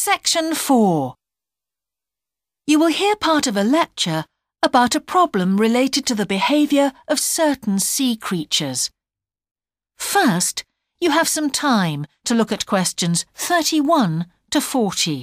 Section 4. You will hear part of a lecture about a problem related to the behaviour of certain sea creatures. First, you have some time to look at questions 31 to 40.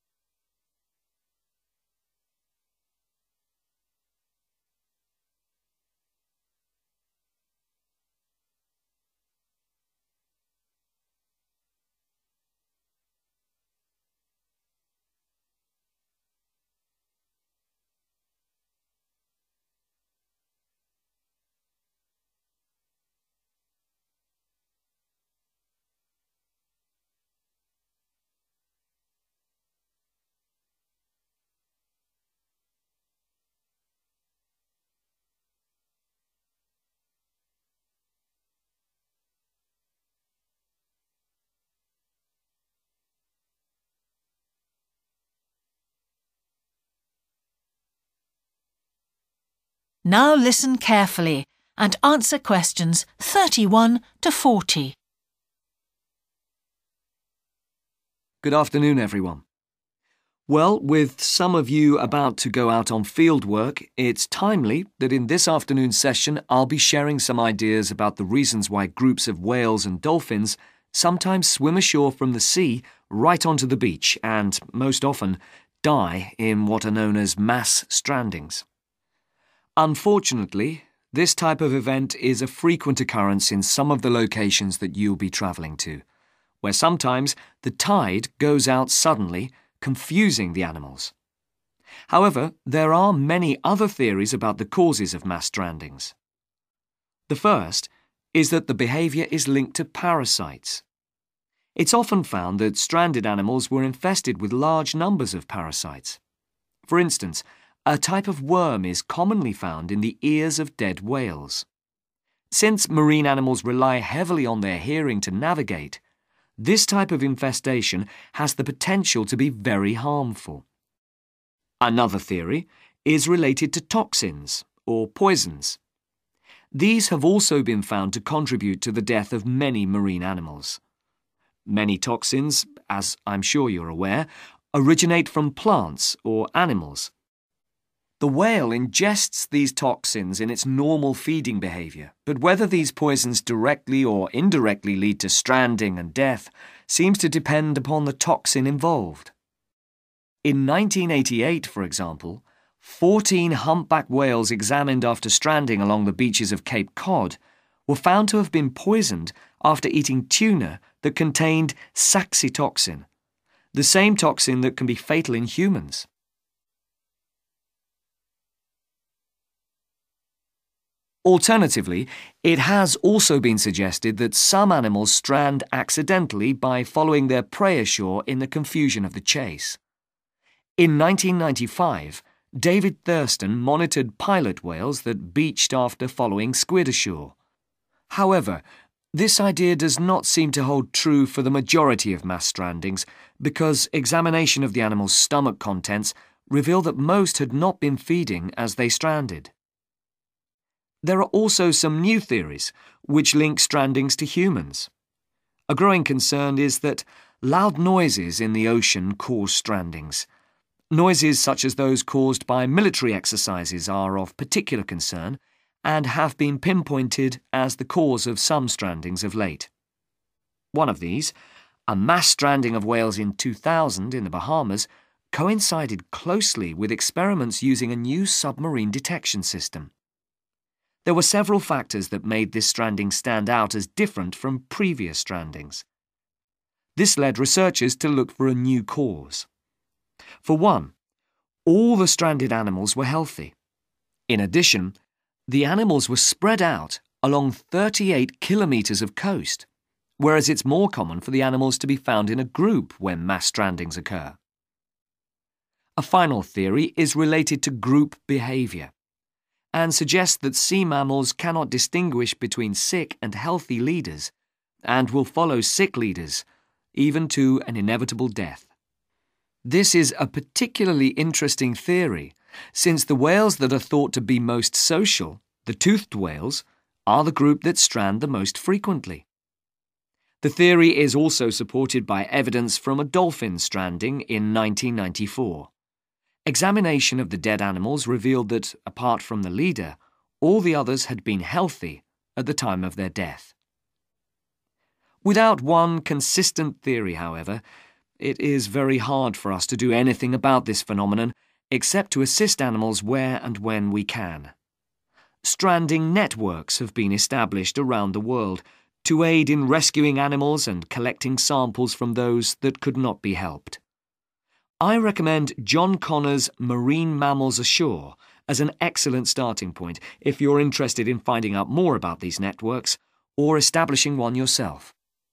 Now listen carefully and answer questions 31 to 40. Good afternoon, everyone. Well, with some of you about to go out on field work, it's timely that in this afternoon's session I'll be sharing some ideas about the reasons why groups of whales and dolphins sometimes swim ashore from the sea right onto the beach and, most often, die in what are known as mass strandings. Unfortunately, this type of event is a frequent occurrence in some of the locations that you'll be travelling to, where sometimes the tide goes out suddenly, confusing the animals. However, there are many other theories about the causes of mass strandings. The first is that the behaviour is linked to parasites. It's often found that stranded animals were infested with large numbers of parasites. For instance, a type of worm is commonly found in the ears of dead whales. Since marine animals rely heavily on their hearing to navigate, this type of infestation has the potential to be very harmful. Another theory is related to toxins or poisons. These have also been found to contribute to the death of many marine animals. Many toxins, as I'm sure you're aware, originate from plants or animals. The whale ingests these toxins in its normal feeding behaviour, but whether these poisons directly or indirectly lead to stranding and death seems to depend upon the toxin involved. In 1988, for example, 14 humpback whales examined after stranding along the beaches of Cape Cod were found to have been poisoned after eating tuna that contained saxitoxin, the same toxin that can be fatal in humans. Alternatively, it has also been suggested that some animals strand accidentally by following their prey ashore in the confusion of the chase. In 1995, David Thurston monitored pilot whales that beached after following squid ashore. However, this idea does not seem to hold true for the majority of mass strandings because examination of the animal's stomach contents revealed that most had not been feeding as they stranded. There are also some new theories which link strandings to humans. A growing concern is that loud noises in the ocean cause strandings. Noises such as those caused by military exercises are of particular concern and have been pinpointed as the cause of some strandings of late. One of these, a mass stranding of whales in 2000 in the Bahamas, coincided closely with experiments using a new submarine detection system. There were several factors that made this stranding stand out as different from previous strandings. This led researchers to look for a new cause. For one, all the stranded animals were healthy. In addition, the animals were spread out along 38 kilometres of coast, whereas it's more common for the animals to be found in a group when mass strandings occur. A final theory is related to group behaviour and suggests that sea mammals cannot distinguish between sick and healthy leaders and will follow sick leaders, even to an inevitable death. This is a particularly interesting theory, since the whales that are thought to be most social, the toothed whales, are the group that strand the most frequently. The theory is also supported by evidence from a dolphin stranding in 1994. Examination of the dead animals revealed that, apart from the leader, all the others had been healthy at the time of their death. Without one consistent theory, however, it is very hard for us to do anything about this phenomenon except to assist animals where and when we can. Stranding networks have been established around the world to aid in rescuing animals and collecting samples from those that could not be helped. I recommend John Connor's Marine Mammals Ashore as an excellent starting point if you're interested in finding out more about these networks or establishing one yourself.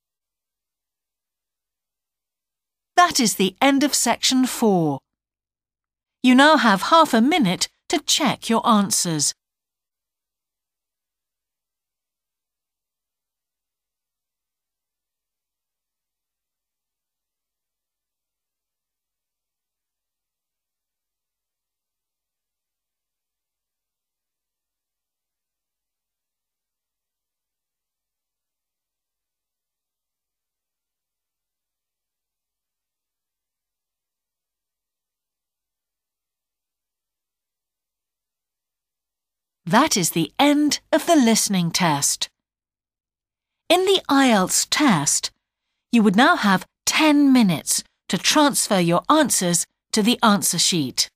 That is the end of section 4. You now have half a minute to check your answers. That is the end of the listening test. In the IELTS test, you would now have 10 minutes to transfer your answers to the answer sheet.